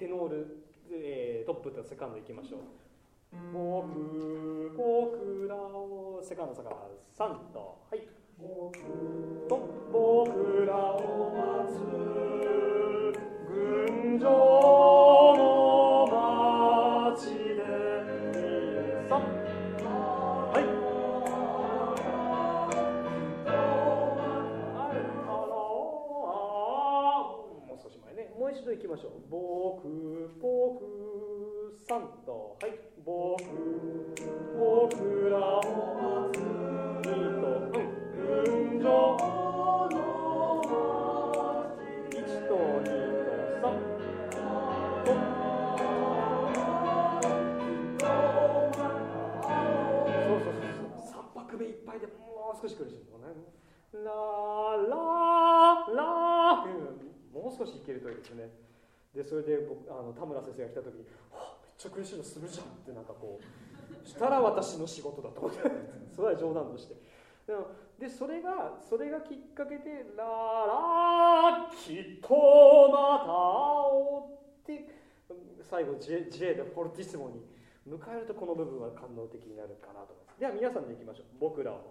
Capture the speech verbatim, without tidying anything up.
テノール、えー、トップとセカンドいきましょう。僕僕らをセカンドセカンドさんとはいと僕らを待つ群青の街でさんはいもう少し前ねもう一度いきましょう。僕僕さんとはい僕僕らを待つにと群青の街いちとにとさんとそうそうそうそうさん拍目いっぱいでもう少し苦しいのね。ラーラーラーっていうもう少しいけるといいですね。でそれで僕あの田村先生が来た時にはめっちゃ苦しいのするじゃんってなんかこうしたら私の仕事だと思ってそれは冗談としてでそれがそれがきっかけでララきっとまた会おうって最後 J, J でフォルティスモに迎えるとこの部分は感動的になるかなと思います。では皆さんでいきましょう。僕らを